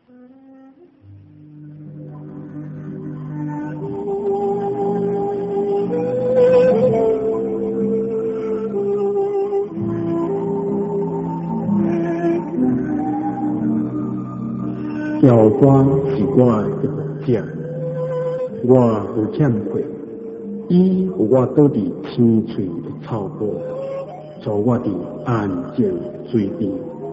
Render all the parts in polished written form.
条歌是我的牧者，我有欠过，伊有我倒伫天翠的草坡，助我伫安静水边。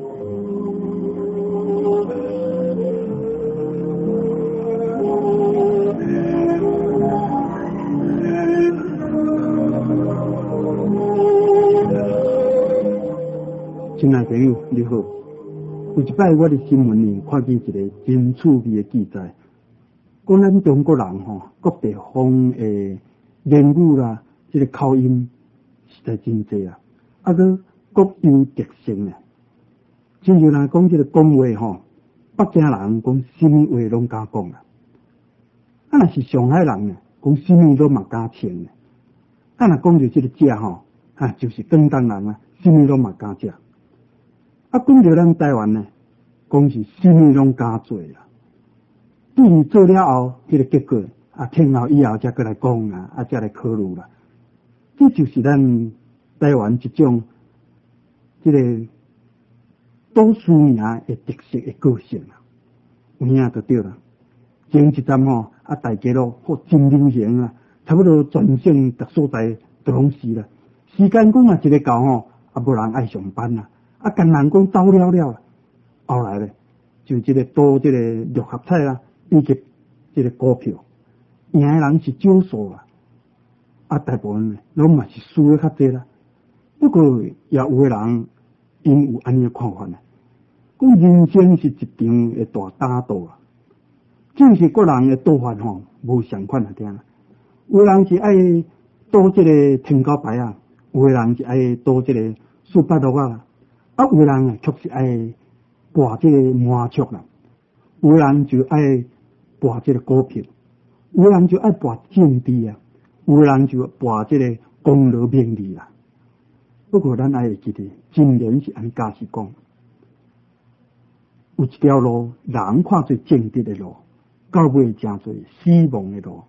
亲爱朋友，你好。有一摆，我伫新闻里看见一个真趣味的记载，讲咱中国人各地方的言语啦，这个口音实在真济啊，个各有特性啊。亲像人讲这个讲话北京人讲什么话拢敢讲啊，若是上海人呢，讲什么都嘛敢穿呢。若讲到这个食就是广东人啊，什么都嘛敢食。讲到咱台湾呢，讲是什么拢敢做啦。对于做了后，这个结果听后以后才过来讲啦，才来考虑啦。这就是咱台湾一种这个多数名的特色的个性啦。有影就对啦。前一站大家都真流行啊，差不多全省各所在都拢是啦。时间讲一个到无人爱上班啦。跟人讲斗了了，后来咧就这个赌这个六合彩啦，以及这个股票，赢的人是少数啊，大部分拢嘛是输的较济啦。不过也有的人因有安尼看法呢，讲人生是一场的大打赌啊，正是个人的赌法无相款啊，听啦。有人是爱赌这个天高牌啊，有的人是爱赌这个数百六啊。有人却是爱博这个麻雀啦，有人就爱博这个股票，有人就爱博政治啊，有人就博这个功劳名利啦。不过咱爱会记得，真言是安假是讲，有一条路，人看做正直的路，到尾成做死亡的路。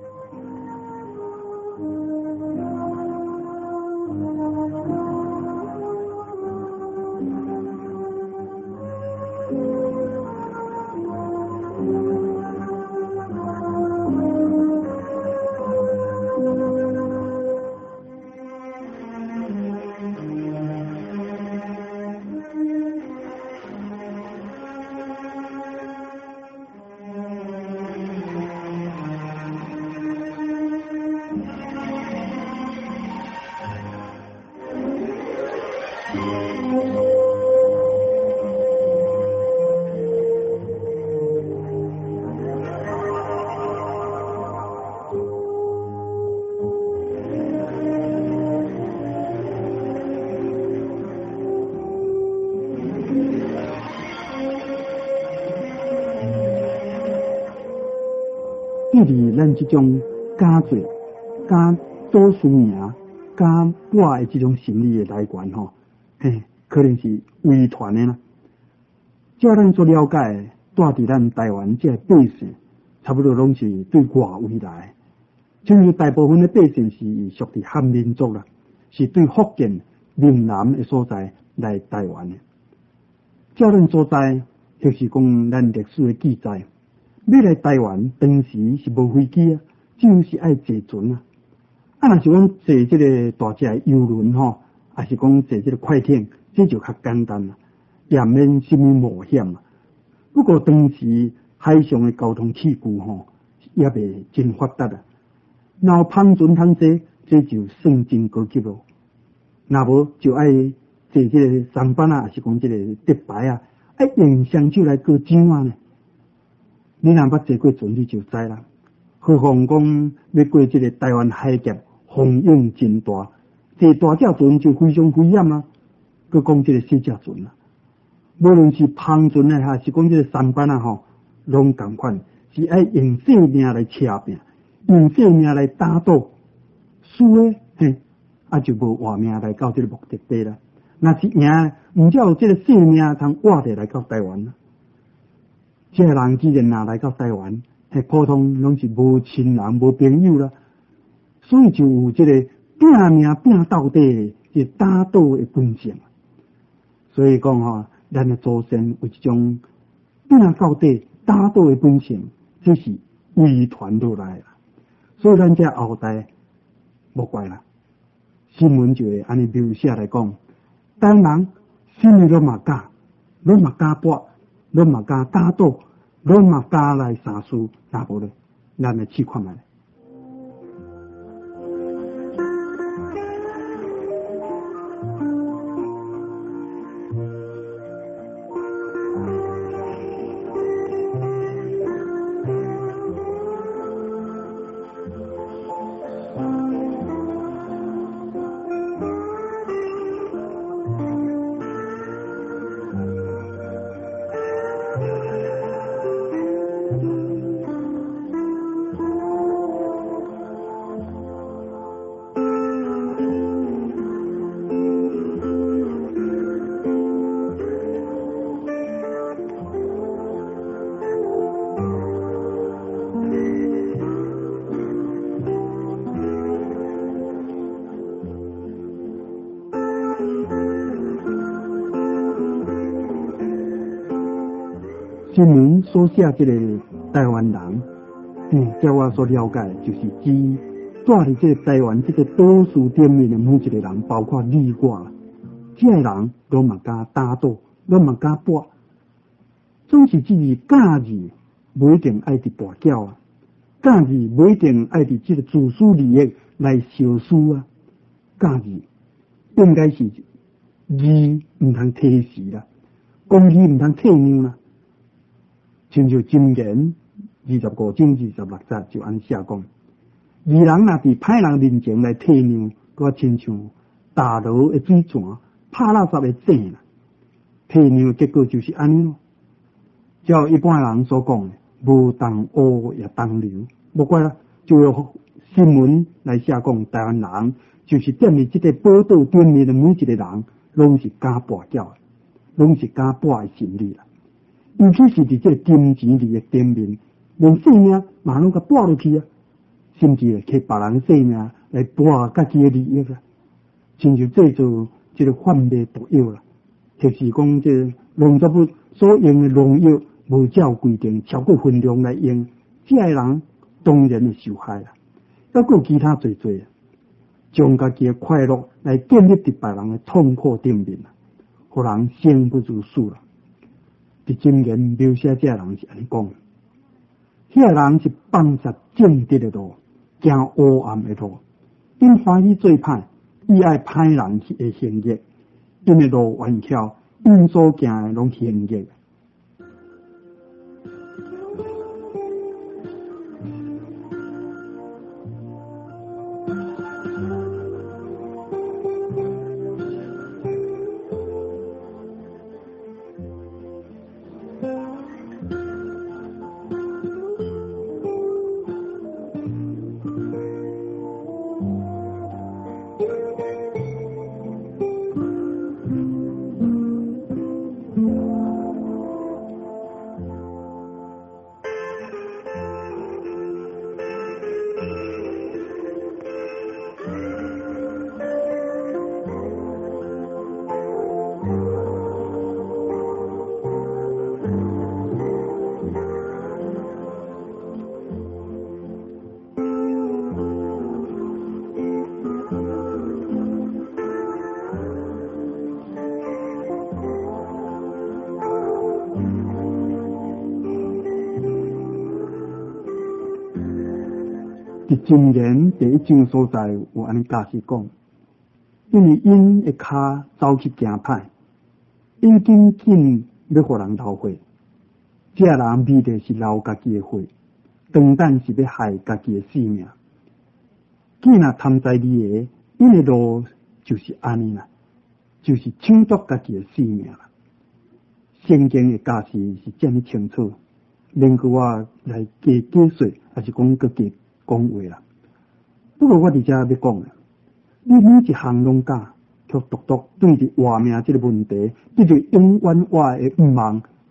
对于咱这种敢做、敢多数名、敢博的这种心理的来源可能是遗传的啦。照咱所了解，住伫咱台湾这百姓，差不多拢是对外围来，像大部分的百姓是属于汉民族啦，是对福建、闽南的所在来台湾的。照咱所在，就是讲咱历史的记载。要来台湾，当时是无飞机啊，就是爱坐船啊。若是讲坐这个大只游轮还是讲坐这个快艇，这就较简单啦，也免什么冒险啊。不过当时海上的交通器具也未真发达啊。若有帆船通坐，这就算真高级咯。若无就爱坐这个舢板啊，还是讲这个竹排啊，爱用双手来过桨啊呢。你若捌坐过船，你就知啦。何况讲要过这个台湾海峡，风涌真大，坐大只船就非常危险啊。佮讲这个小只船啊，无论是帆船啊，还是讲这个舢板啊，拢同款，是爱用性命来车拼，用性命来打赌，输诶，就无活命来到这个目的地啦。若是赢，唔只有这个性命通活着来到台湾啦。 这个人既然拿来到台湾，迄普通拢是无亲人、无朋友啦，所以就有这个拼命拼到底的打倒的本性。所以讲吼，咱的祖先有一种拼到底、打倒的本性，这是遗传落来啦。所以咱这后代无怪啦。新闻就会安尼描写来讲，台湾人什么拢嘛敢，拢嘛敢搏，拢嘛敢打倒，拢嘛敢来三思，那无咧，咱来试看觅。新闻所写这个台湾人，照我所了解，就是指住伫这个台湾这个多数店面的每一个人，包括你我，这个人都嘛敢打倒，都嘛敢搏，总是只是假日不一定爱伫跋筊啊，假日不一定爱伫这个自私利益来小输啊，假日应该是义唔通提示啦，公义唔通退让啦。亲像箴言25章26节就安写讲，义人若伫歹人面前来退让，佮亲像大路的水泉、拍垃圾的井啦。退让的结果就是安尼咯。照一般人所讲的，无当乌也当流，无怪啦，就有新闻来写讲，台湾人就是踮伫这个报道顶面的每一个人，拢是敢跋筊的，拢是敢跋的心理啦。尤其是伫这个金钱利益顶面，连性命嘛拢甲跋落去啊，甚至摕别人的性命来跋家己的利益啊，亲像制造这个贩卖毒药啦，或是讲这农作物所用的农药无照规定超过分量来用，这个人当然会受害啦。还有其他侪侪，将家己的快乐来建立伫别人的痛苦顶面啦，互人生不如死啦。伫箴言描写这人是安尼讲，迄人是放杀正直的路，行黑暗的路，因欢喜做歹，伊爱歹人的行业，因的路弯巧，因所行的拢行业。伫箴言第1章所在有安尼解释讲，因为因的骹走去行歹，因紧紧要互人流血，这人美的是流家己的血，长等是要害家己的性命。既若贪财利益，因的路就是安尼啦，就是抢夺家己的性命啦。圣经的解释是这么清楚，免去我来加解说，还是讲加讲话啦。不过我伫遮要讲啦，你每一项拢假，却独独对着活命这个问题，得着永远活的愿望，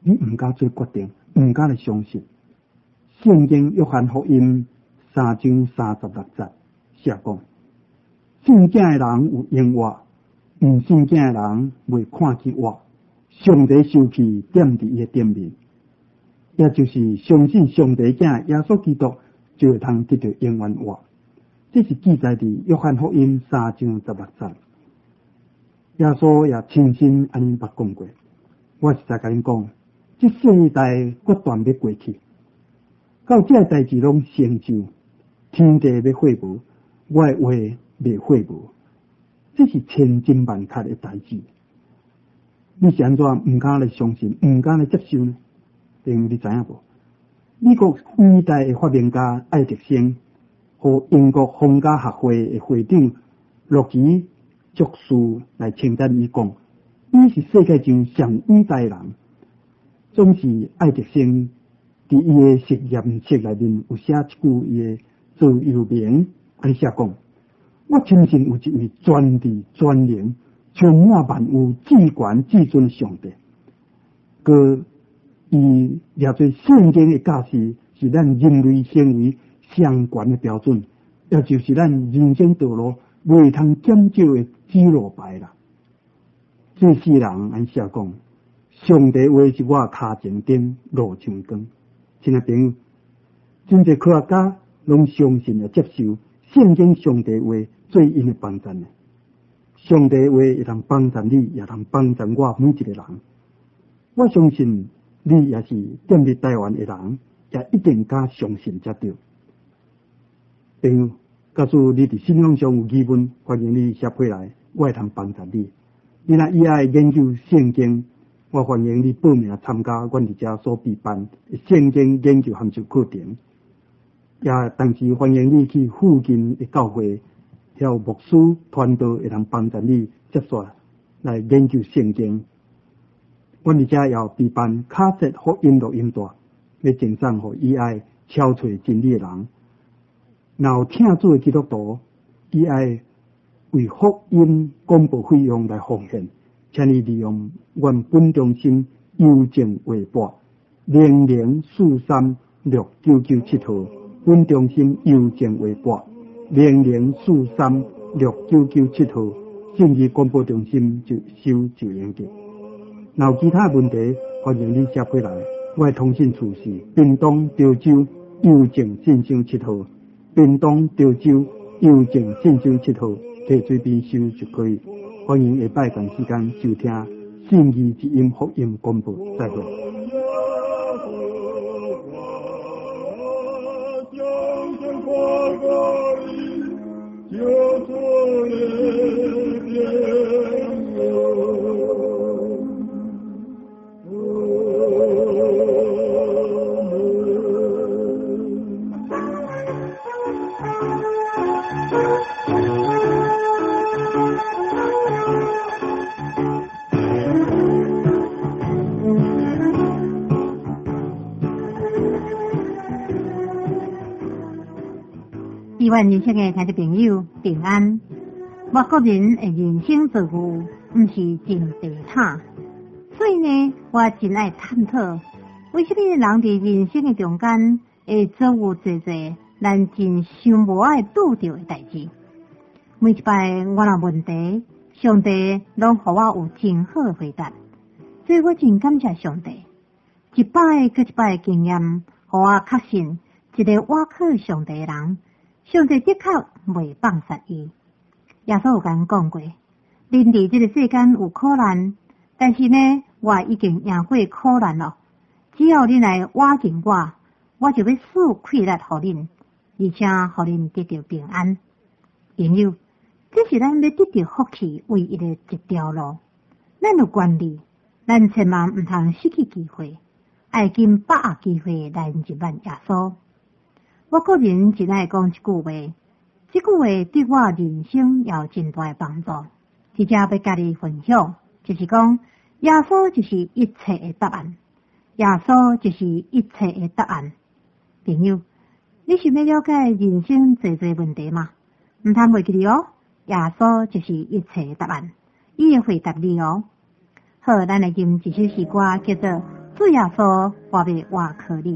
你唔敢做决定，唔敢来相信。圣经约翰福音3章36节写讲：信囝的人有永活，唔信囝的人未看见活。上帝受气点伫伊的顶面，也就是相信上帝囝耶稣基督，就会通得到永远活。这是记载伫约翰福音3章16节。耶稣也亲身安尼捌讲过。我实在甲恁讲，这世代决断要过去，到这代志拢成就，天地要废无，我的话未废无，这是千真万确的代志。你是安怎唔敢来相信，唔敢来接受呢？朋友，你知影无？美国伟大的发明家爱迪生和英国皇家学会的会长洛奇爵士来称赞伊讲，伊是世界上上伟大的人。总是爱迪生伫伊的实验室内面有写一句伊的座右铭，安写讲：我深信有一位全智全能、充满万有、至权至尊的上帝。个伊掠做圣经的教示，是咱人类行为上悬的标准，也就是咱人生道路未通减少的指路牌啦。这世人安写讲，上帝话是我骹前顶路上光。亲爱朋友，真侪科学家拢相信也接受圣经上帝话做因的帮助呢。上帝话会通帮助你，也通帮助我每一个人。我相信你也是踮伫台湾的人，也一定敢相信才对。朋友，假使你伫信仰上有疑问，欢迎你写批来，我会通帮助你。你若以后研究圣经，我欢迎你报名参加阮伫遮所备办的圣经研究函授课程。也同时欢迎你去附近的教会，有牧师团队会通帮助你接续来研究圣经。阮伫遮也有备办卡式福音录音带，要赠送互以爱超找真理的人。若有听主的基督徒，以爱为福音广播费用来奉献，请你利用阮本中心邮政微博00436997号，本中心邮政微博00436997号，信息广播中心就收就用的。若有其他问题，欢迎你写回来。我的通讯处是屏东潮州邮政信箱7号，屏东潮州邮政信箱7号，摕水边收就可以。欢迎下摆同时间收听信义之音福音广播，再会。 希望人生的听众朋友平安。我个人的人生道路不是真地坦，所以呢，我真爱探讨为什么人伫人生的中间会遭有侪咱真想无爱拄到的代志。每一摆我若问题，上帝拢互我有真好的回答，所以我真感谢上帝。一摆搁一摆的经验，互我确信一个倚靠上帝的人。上帝的确袂放杀伊。耶稣有甲讲过，人伫这个世间有苦难，但是呢，我已经赢过苦难了。只要恁来倚敬我，我就要赐快乐互恁，而且互恁得到平安。朋友，这是咱要得到福气唯一的一条路。咱有权利，咱千万唔通失去机会，爱尽把握机会来入办耶稣。我个人只爱讲一句话，这句话对我人生有真大的帮助。直接要甲你分享，就是讲，耶稣就是一切的答案，耶稣就是一切的答案。朋友，你想要了解人生侪问题吗？唔通袂记哩哦，耶稣就是一切的答案，伊会回答你哦。好，咱来吟一首诗歌，叫做《 主耶稣活要活可你。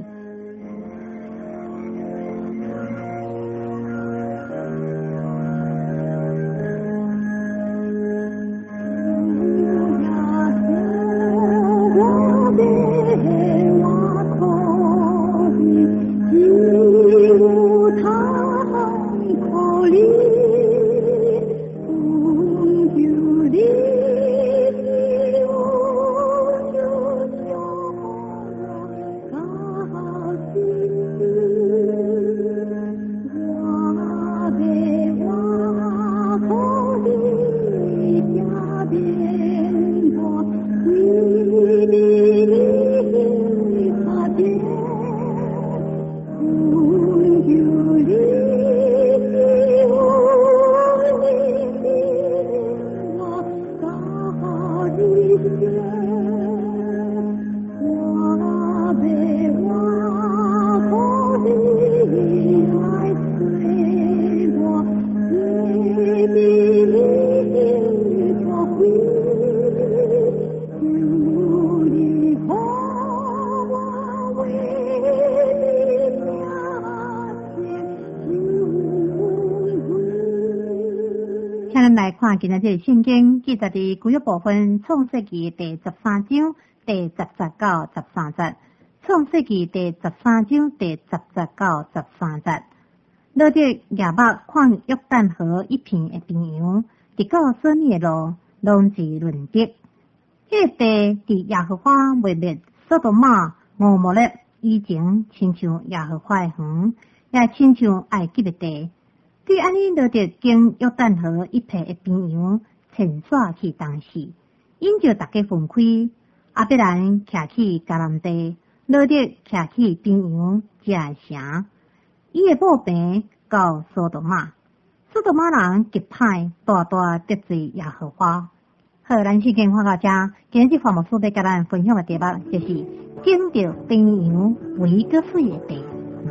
来看今日这圣经记载伫旧约部分创世纪第13章第10到13节。创世纪第13章第10到13节。罗得亚伯看约旦河一片的平洋，直到所念的路，拢是伦得。这地伫耶和华未灭索多玛、俄摩勒以前，亲像耶和华的园，也亲像埃及的地。对安尼，罗得经约旦河一片的平洋前耍去当时，因就大家分开。阿伯兰徛去迦南地，罗得徛去平洋加城。伊的母病到索多玛，索多玛人极歹，大大得罪耶和华。好，咱先看到这，今日法牧师要甲咱分享的题目就是经着平洋为个水的地。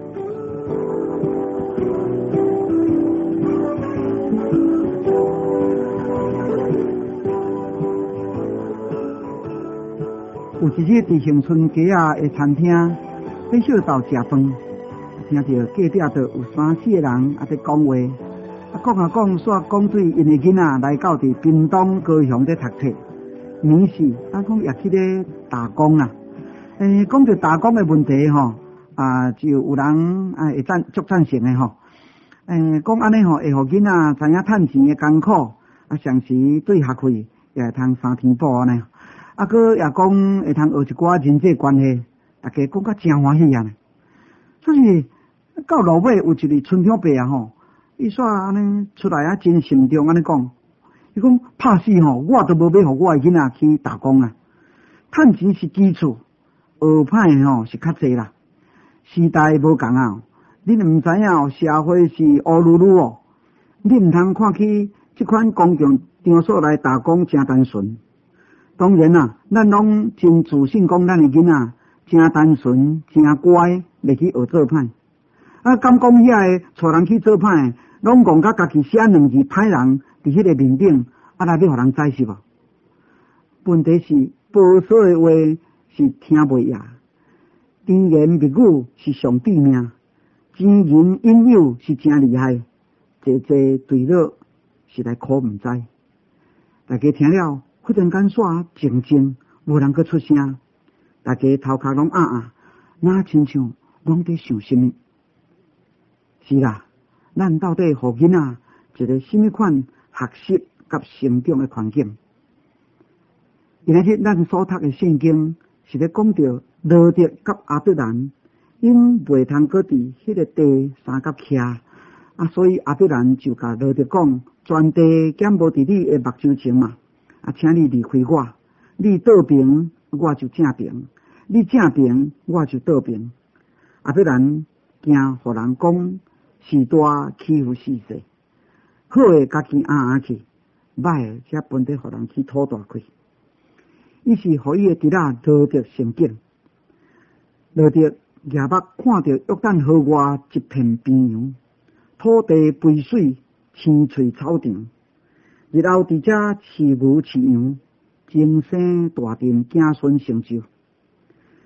有一日伫恒春街仔的餐厅，在小灶食饭，听到隔壁就有3-4个人在讲话，讲煞对因的囡仔来到伫屏东高雄在读册，年时讲也去咧打工啦。讲到打工的问题吼，就有人会足赞成的吼。讲安尼吼，会互囡仔知影趁钱的艰苦，上时对学费也会通3天补安尼。佮也讲会通学一寡人际关系，大家讲甲真欢喜啊！所以到落尾有一日村长伯吼，伊煞安尼出来真慎重安尼讲，伊讲拍死吼，我都无要互我的囡仔去打工啊！趁钱是基础，学歹吼是较济啦。时代无共啊，恁毋知影社会是乌噜噜哦，你毋通看起即款工匠场所来打工真单纯。当然啦，咱拢真自信讲咱的囡仔真单纯、真乖，袂去学做歹。敢讲遐个带人去做歹，拢讲甲家己写2字歹人伫迄个面顶，来要互人知是无？问题是保守的话是听袂厌，甜言蜜语是上致命，真言引诱是真厉害，济对了是来苦毋知。大家听了。忽然间煞静静，无人去出声，大家头壳拢哪亲像拢在想什么？是啦，咱到底互囡仔一个什么款学习甲成长的环境？今日咱所读的圣经是咧讲到罗得甲亚伯兰，因袂通搁伫迄个地三角徛，所以亚伯兰就甲罗得讲，全地减无伫你的目睭前嘛。请你离开我，你倒平，我就正平；你正平，我就倒平。亚伯兰惊互人讲时大欺负世世，好诶，家己去；歹诶，则分得互人去讨大开。伊是互伊诶侄仔罗得成景。罗得亚伯看到约旦河外一片平洋，土地肥水，青翠草场。日后伫遮饲牛饲羊，精生大田，子孙成就。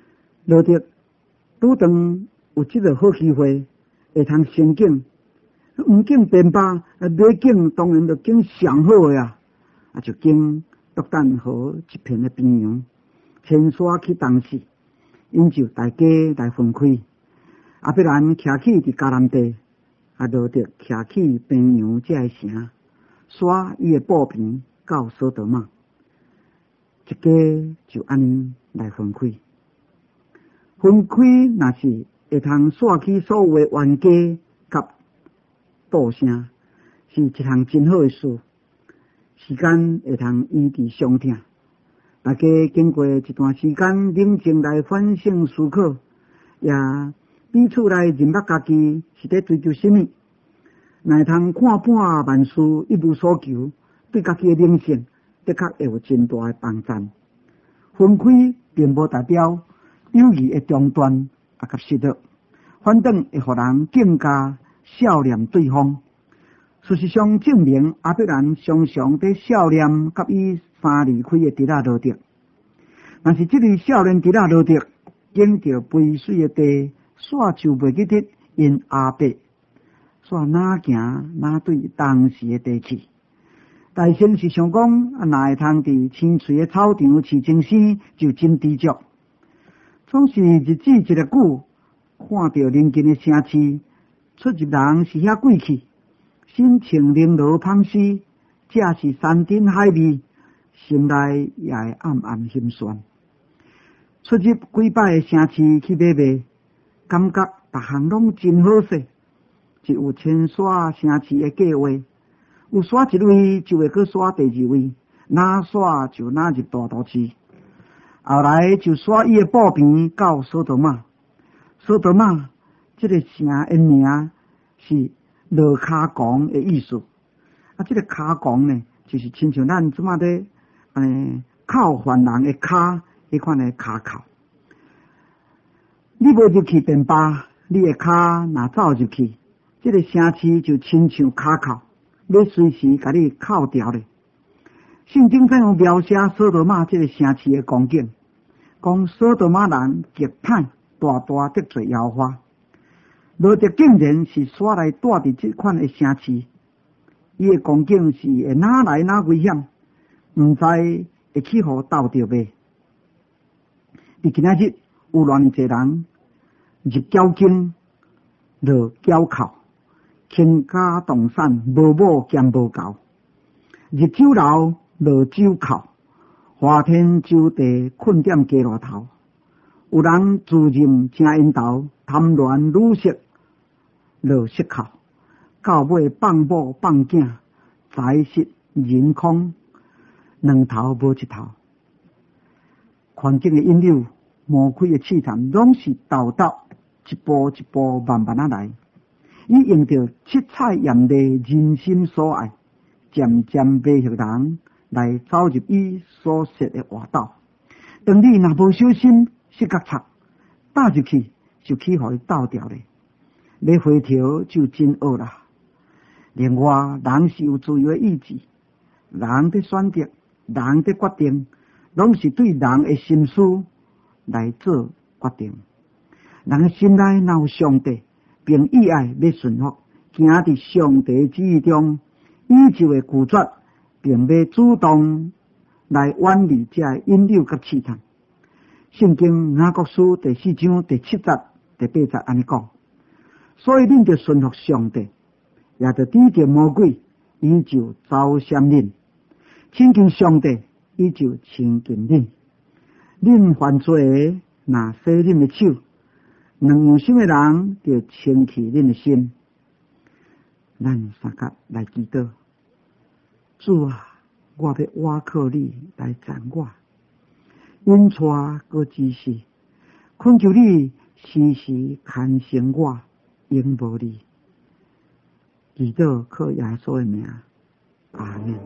落得拄当有即个好机会，会通升境，毋经便罢，买境当然就经上好个啊，就经独担河一片的边洋，牵线去东市，因就大家来分开，必然徛起伫嘉南地，落得徛起边洋这个城，刷伊的步边到索多玛，一家就安尼来分开。分开若是会通刷起所有的冤家甲道声，是一项真好的事。时间会通医治伤痛，大家经过一段时间冷静来反省思考，也彼此来认识家己是在追求什么，乃通看破万事一无所求，对家己的人生的确会有真大的帮助。分开并无代表友谊的中断甲失落，反正会互人更加笑念对方。事实上证明，阿必然常常在笑念甲伊三离开的伫落得，但是这个少年伫落得，经着肥水的地，煞就袂记得因阿伯，煞哪行哪对当时的地去。大先是想讲，若会通伫青翠的草场饲精生，就真知足。总是日子一个久，看到邻近的城市，出入人是遐贵气，心情零落芳湿，这是山珍海味，心内也会暗暗心酸。出入几摆的城市去买卖，感觉逐项拢真好势，一有千刷城市的计划，有刷一位就会去刷第二位，哪刷就哪入大都市。后来就刷伊的步边到索多玛。索多玛这个城的名是落卡港的意思。这个卡港呢，就是亲像咱即马的靠犯人的卡迄款的卡口。你无入去便罢，你的卡若走入去，这个城市就亲像卡口，要随时甲你扣掉咧。圣经这样描写索多玛这个城市的光景，讲索多玛人极歹，大大得罪耶和华。罗得竟然是煞来住伫这款的城市，伊的光景是会哪来哪危险，毋知会去互斗着袂。伫今仔日有偌济人入交经，落交扣，倾家动产，无某兼无狗，入酒楼，落酒扣，花天酒地，困踮街路头。有人自认正因头，贪恋女色，落色扣，到尾放某放囝，财失人空，两头无一头。环境的引诱，魔鬼的试探，拢是道道一步一步慢慢啊来。伊用着七彩艳丽人心所爱，渐渐迷惑人来走入伊所设的活道。当你若无小心，失角插搭入去，就去互伊斗掉咧。要回头就真恶啦。另外，人是有自由的意志，人的选择，人的决定，拢是对人的心思来做决定。人的心内若有上帝，并意爱要顺服，行伫上帝旨意中，伊就会拒绝，并要主动来远离这引诱甲试探。圣经雅各书第4章第7节、第8节安尼讲，所以恁就顺服上帝，也就抵着魔鬼，伊就走闪恁；亲近上帝，伊就亲近恁。恁犯罪若洗恁的手，两有心的人就清去恁的心。咱三甲来祈祷，主啊，我要倚靠你来赞我，因带个指示，恳求你时时看省我，永无你。祈祷靠耶稣的名，阿们。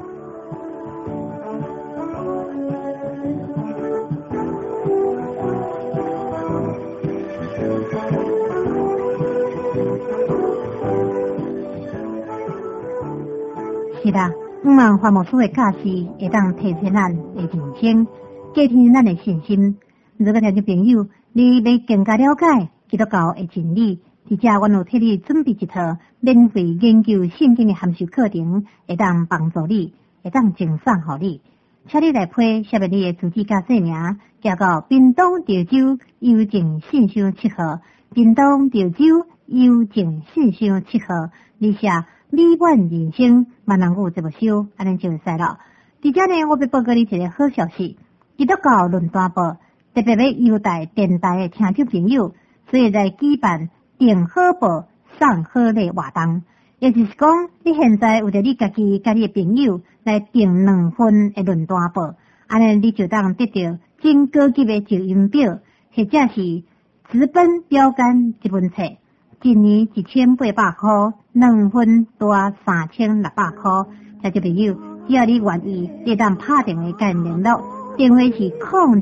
是啦，望法牧师的教示会当提升咱的人生，加添咱的信心。如果听众朋友你要更加了解基督教的真理，伫遮阮有替你准备一套免费研究圣经的函授课程，会当帮助你，会当赠送予你。请你来批写明你的住址甲姓名，寄到屏东潮州邮政信箱7号，屏东潮州邮政信箱7号。你写美满人生闽南语这部书，安尼就会使了。伫遮呢，我要报告你一个好消息，基督教论坛报特别要优待电台的听众朋友，所以来举办订好报送好礼活动。也就是讲，你现在有着你家己甲你的朋友来订2份的论坛报，安尼你就当得到真高级的注音表，或者是纸本标杆一本册，一年1800块，2份多3600块。听众朋友，只要你愿意，你当拍电话甲联络，电话是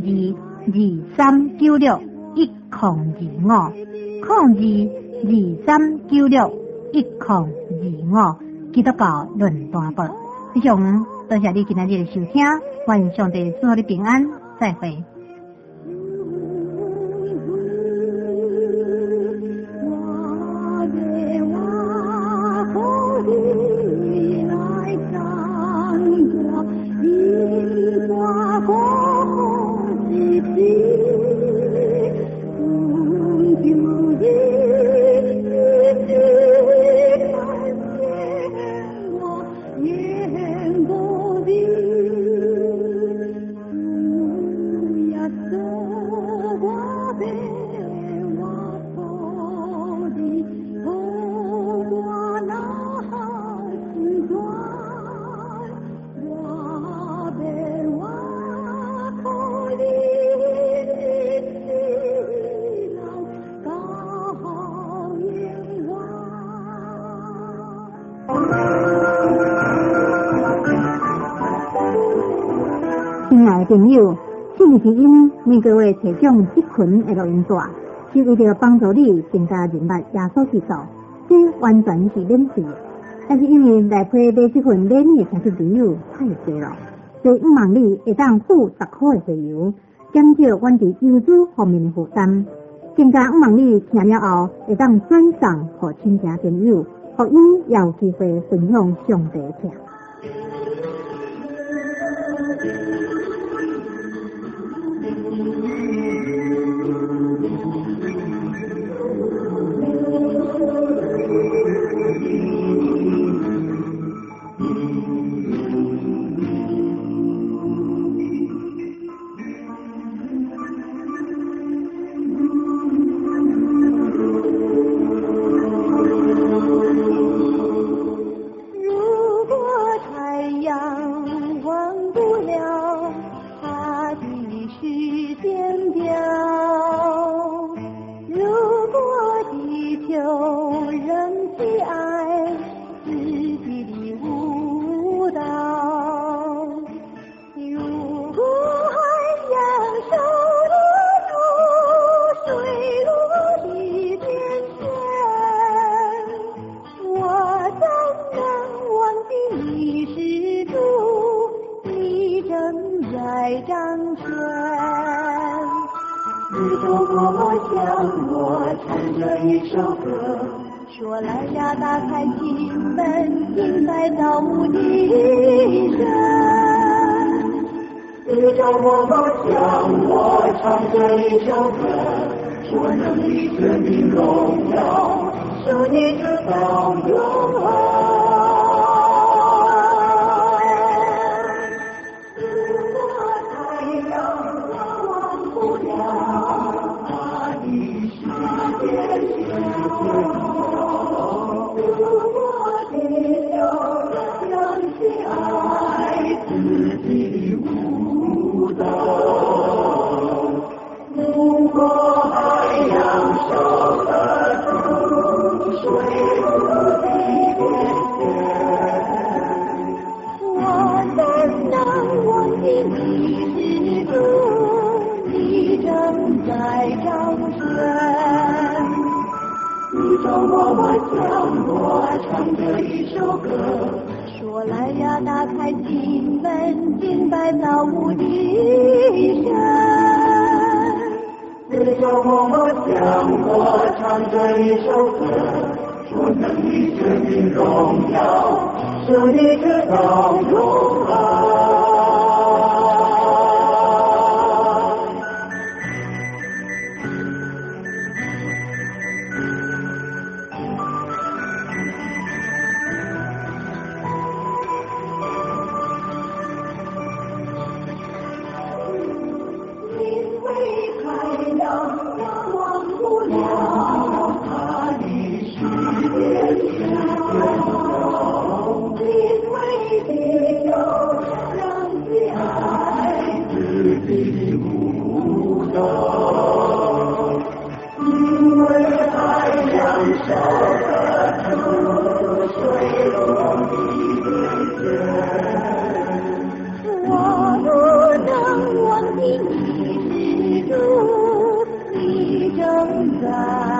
0223961025，0223961025，基督教论坛报。非常多谢你今仔日的收听，愿上帝祝你平安，再会。亲爱的朋友，信义之音每个月提供1群的录音带，是为了帮助你更加认识耶稣基督，这完全是免费的。但是因为来批买这份免费的听众朋友太多了，所以希望你会当付10块的费用，减少阮伫邮资方面的负担。更加希望你听了后会当转送给亲戚朋友，互伊也有机会分享上帝听。 说来呀，打开心门，迎来造物的神。宇宙默默向我唱这一首歌，说能力生命荣耀，受你直到永恒。说来呀，打开心门，敬拜造物的神。 你就默默向我唱这一首歌，说能力生命荣耀，是你直到永恒。你正在